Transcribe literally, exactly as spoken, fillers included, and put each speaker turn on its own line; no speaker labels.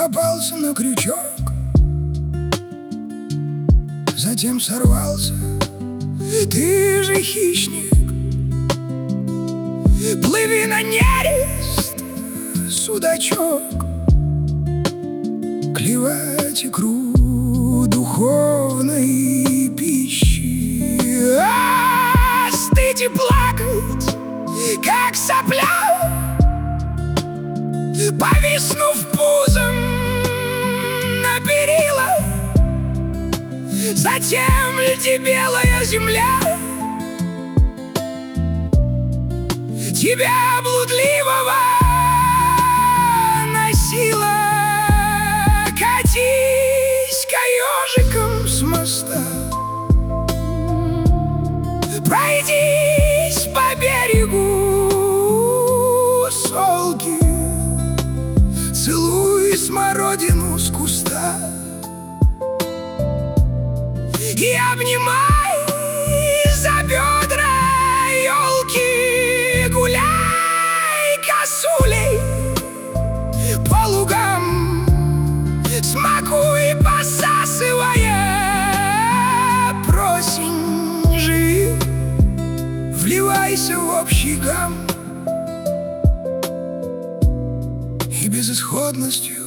попался на крючок, затем сорвался. Ты же хищник, плыви на нерест, судачок, клевать икру духовной пищи, а стыть и плакать, как сопля, повиснув пузом на перила. Затем льди белая земля тебя блудливого носила. Катись ежиком с моста, пройдись по берегу Солги, целуй смородину с куста и обнимай за бедра елки. Гуляй косулей по лугам, смакуй, посасывая просень. Живи, вливайся в общий гам, и безысходностью